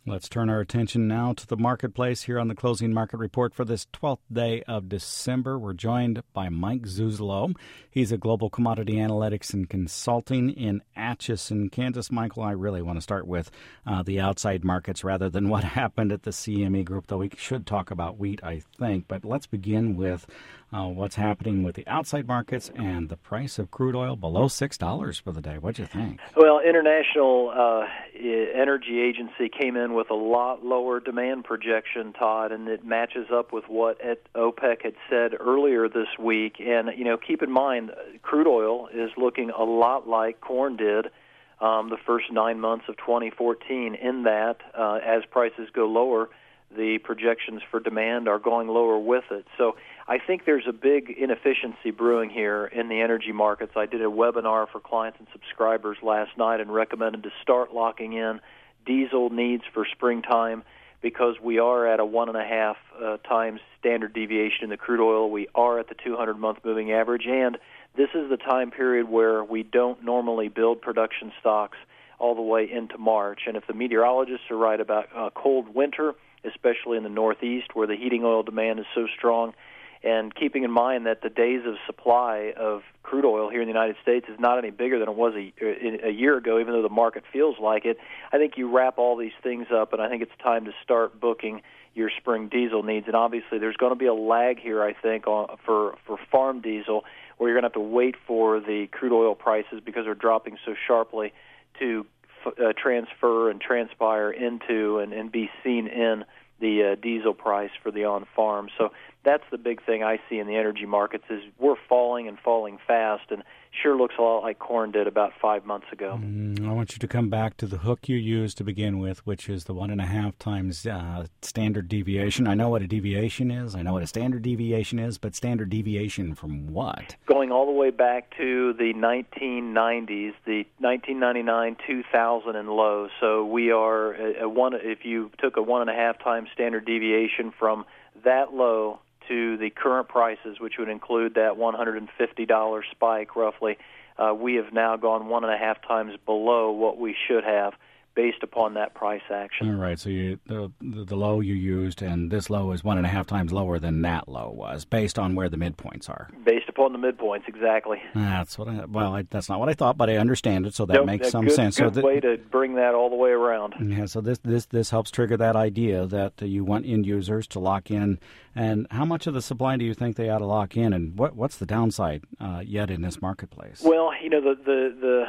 Let's turn our attention now to the marketplace here on the Closing Market Report for this 12th day of December. We're joined by Mike Zuzolo. He's a global commodity analytics and consulting in Atchison, Kansas. Michael, I really want to start with the outside markets rather than what happened at the CME Group, though we should talk about wheat, I think. But let's begin with what's happening with the outside markets and the price of crude oil below $6 for the day. What'd you think? Well, International Energy Agency came in with a lot lower demand projection, Todd, and it matches up with what OPEC had said earlier this week. And, keep in mind, crude oil is looking a lot like corn did the first 9 months of 2014, in that as prices go lower, the projections for demand are going lower with it. So I think there's a big inefficiency brewing here in the energy markets. I did a webinar for clients and subscribers last night and recommended to start locking in diesel needs for springtime because we are at a 1.5 times standard deviation in the crude oil. We are at the 200-month moving average, and this is the time period where we don't normally build production stocks all the way into March. And if the meteorologists are right about a cold winter, especially in the Northeast where the heating oil demand is so strong, and keeping in mind that the days of supply of crude oil here in the United States is not any bigger than it was a year ago, even though the market feels like it, I think you wrap all these things up, and I think it's time to start booking your spring diesel needs. And obviously there's going to be a lag here, I think, for farm diesel, where you're going to have to wait for the crude oil prices, because they're dropping so sharply, to transfer and transpire into and be seen in the diesel price for the on-farm. So that's the big thing I see in the energy markets, is we're falling and falling fast, and sure looks a lot like corn did about 5 months ago. I want you to come back to the hook you used to begin with, which is the 1.5 times standard deviation. I know what a deviation is. I know what a standard deviation is, but standard deviation from what? Going all the way back to the 1990s, the 1999, 2000 and low. So we are, if you took a 1.5 times standard deviation from that low to the current prices, which would include that $150 spike roughly, we have now gone 1.5 times below what we should have based upon that price action. All right, so the low you used, and this low is 1.5 times lower than that low was, based on where the midpoints are. Based upon the midpoints, exactly. That's that's not what I thought, but I understand it, so that makes some sense. Good way to bring that all the way around. Yeah, so this helps trigger that idea that you want end users to lock in. And how much of the supply do you think they ought to lock in, and what's the downside yet in this marketplace? Well, the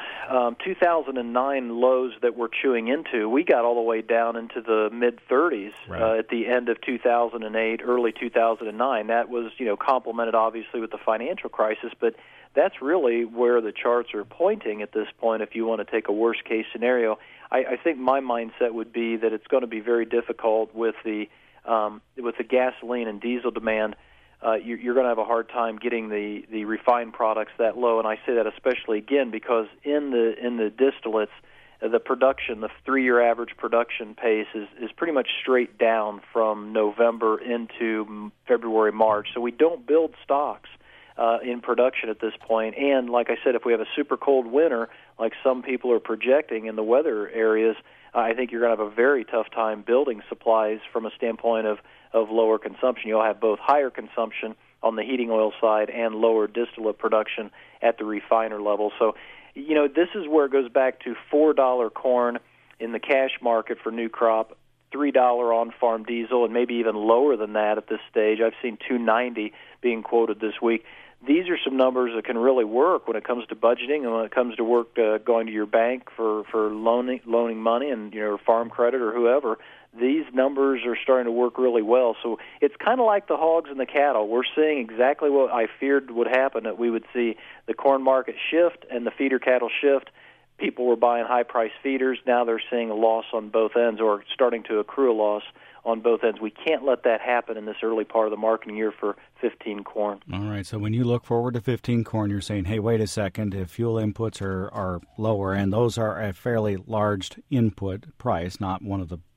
2009 lows that we're chewing into, we got all the way down into the mid-30s at the end of 2008, early 2009. That was, complemented obviously with the financial crisis, but that's really where the charts are pointing at this point if you want to take a worst-case scenario. I think my mindset would be that it's going to be very difficult with the gasoline and diesel demand. You're going to have a hard time getting the refined products that low, and I say that especially again because in the distillates, the production, the 3-year average production pace is pretty much straight down from November into February, March. So we don't build stocks in production at this point. And like I said, if we have a super cold winter, like some people are projecting in the weather areas, I think you're going to have a very tough time building supplies from a standpoint of lower consumption. You'll have both higher consumption on the heating oil side and lower distillate production at the refiner level. So, this is where it goes back to $4 corn in the cash market for new crop, $3 on-farm diesel, and maybe even lower than that at this stage. I've seen $2.90 being quoted this week. These are some numbers that can really work when it comes to budgeting and when it comes to work going to your bank for loaning money and your farm credit or whoever. These numbers are starting to work really well. So it's kind of like the hogs and the cattle. We're seeing exactly what I feared would happen, that we would see the corn market shift and the feeder cattle shift. People were buying high-priced feeders. Now they're seeing a loss on both ends, or starting to accrue a loss on both ends. We can't let that happen in this early part of the marketing year for 15 corn. All right, so when you look forward to 15 corn, you're saying, hey, wait a second, if fuel inputs are lower, and those are a fairly large input price, not one of the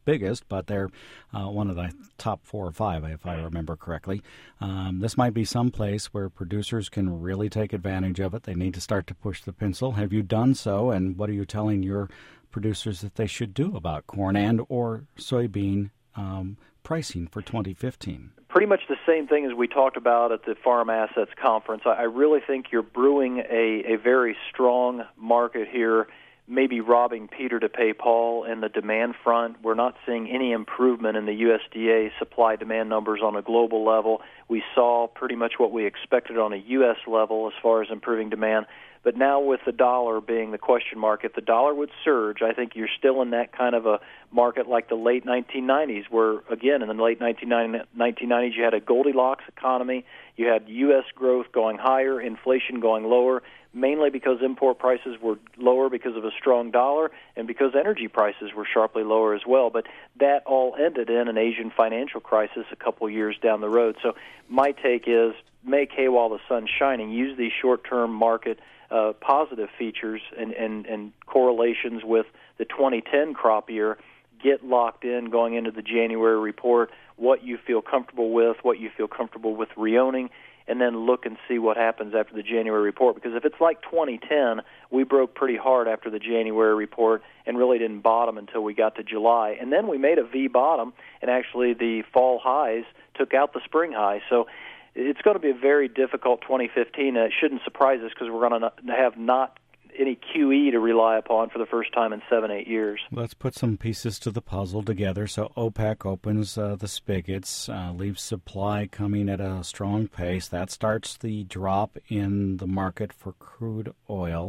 biggest, but they're one of the top 4 or 5, if I remember correctly. This might be some place where producers can really take advantage of it. They need to start to push the pencil. Have you done so, and what are you telling your producers that they should do about corn and or soybean pricing for 2015? Pretty much the same thing as we talked about at the Farm Assets Conference. I really think you're brewing a very strong market here, maybe robbing Peter to pay Paul in the demand front. We're not seeing any improvement in the USDA supply-demand numbers on a global level. We saw pretty much what we expected on a U.S. level as far as improving demand. But now with the dollar being the question mark, if the dollar would surge, I think you're still in that kind of a market like the late 1990s, where, again, in the late 1990s, you had a Goldilocks economy. You had U.S. growth going higher, inflation going lower, mainly because import prices were lower because of a strong dollar and because energy prices were sharply lower as well. But that all ended in an Asian financial crisis a couple years down the road. So my take is make hay while the sun's shining. Use these short-term market positive features and correlations with the 2010 crop year. Get locked in going into the January report, what you feel comfortable with, what you feel comfortable with reowning, and then look and see what happens after the January report. Because if it's like 2010, we broke pretty hard after the January report and really didn't bottom until we got to July. And then we made a V bottom, and actually the fall highs took out the spring highs. So it's going to be a very difficult 2015. It shouldn't surprise us because we're going to have not any QE to rely upon for the first time in 7-8 years. Let's put some pieces to the puzzle together. So OPEC opens the spigots, leaves supply coming at a strong pace. That starts the drop in the market for crude oil.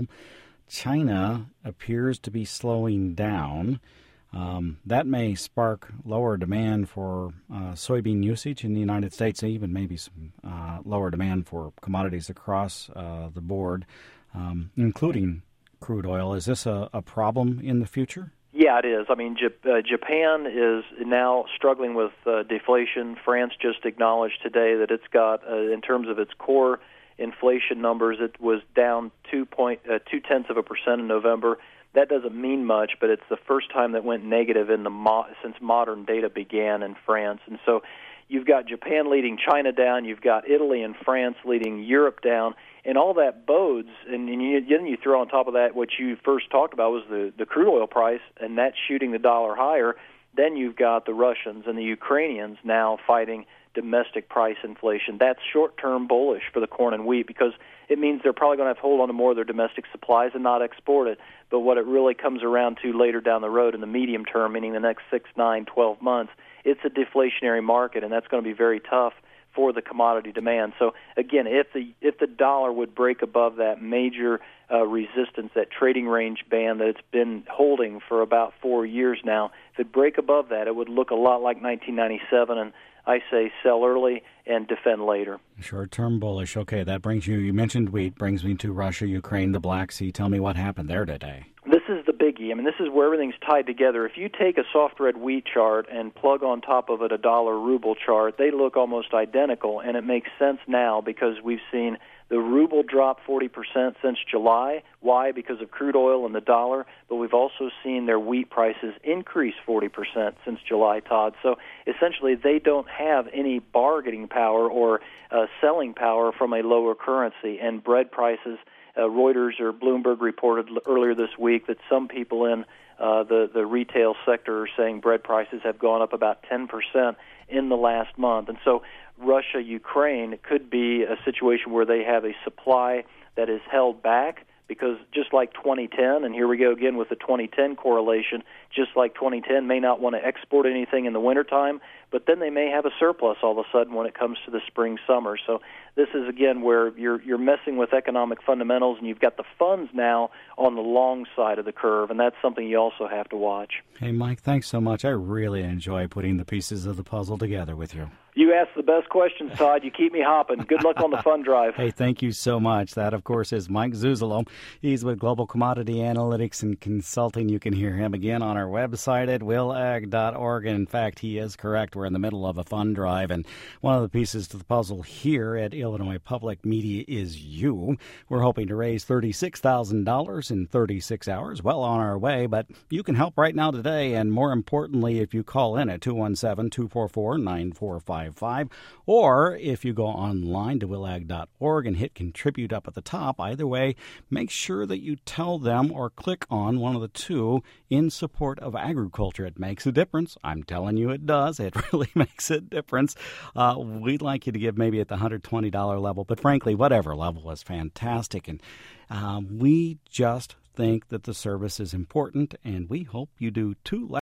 China appears to be slowing down. That may spark lower demand for soybean usage in the United States, and even maybe some lower demand for commodities across the board, including crude oil. Is this a problem in the future? Yeah, it is. I mean, Japan is now struggling with deflation. France just acknowledged today that it's got, in terms of its core inflation numbers, it was down 0.2% in November. That doesn't mean much, but it's the first time that went negative in since modern data began in France. And so you've got Japan leading China down, you've got Italy and France leading Europe down, and all that bodes, and then you throw on top of that what you first talked about was the crude oil price, and that's shooting the dollar higher. Then you've got the Russians and the Ukrainians now fighting domestic price inflation. That's short-term bullish for the corn and wheat because it means they're probably going to have to hold on to more of their domestic supplies and not export it. But what it really comes around to later down the road in the medium term, meaning the next 6, 9, 12 months, it's a deflationary market, and that's going to be very tough for the commodity demand. So again, if the dollar would break above that major resistance, that trading range band that it's been holding for about 4 years now, if it break above that, it would look a lot like 1997, and I say sell early and defend later. Short-term bullish. Okay, that brings you mentioned wheat, brings me to Russia, Ukraine, the Black Sea. Tell me what happened there today. This is the biggie. I mean, this is where everything's tied together. If you take a soft red wheat chart and plug on top of it a dollar ruble chart, they look almost identical, and it makes sense now because we've seen the ruble drop 40% since July. Why? Because of crude oil and the dollar, but we've also seen their wheat prices increase 40% since July, Todd. So essentially they don't have any bargaining power or selling power from a lower currency, and bread prices, Reuters or Bloomberg reported earlier this week that some people in the retail sector are saying bread prices have gone up about 10% in the last month. And so Russia, Ukraine could be a situation where they have a supply that is held back because just like 2010, and here we go again with the 2010 correlation, just like 2010 may not want to export anything in the wintertime, but then they may have a surplus all of a sudden when it comes to the spring, summer. So this is, again, where you're messing with economic fundamentals, and you've got the funds now on the long side of the curve, and that's something you also have to watch. Hey, Mike, thanks so much. I really enjoy putting the pieces of the puzzle together with you. You ask the best questions, Todd. You keep me hopping. Good luck on the fund drive. Hey, thank you so much. That, of course, is Mike Zuzolo. He's with Global Commodity Analytics and Consulting. You can hear him again on our website at willag.org. And in fact, he is correct. We're in the middle of a fund drive. And one of the pieces to the puzzle here at Illinois Public Media is you. We're hoping to raise $36,000 in 36 hours. Well on our way, but you can help right now today. And more importantly, if you call in at 217-244-9455. Or if you go online to willag.org and hit contribute up at the top, either way, make sure that you tell them or click on one of the two in support of agriculture. It makes a difference. I'm telling you it does. It really makes a difference. We'd like you to give maybe at the $120 level, but frankly, whatever level is fantastic. And we just think that the service is important, and we hope you do too.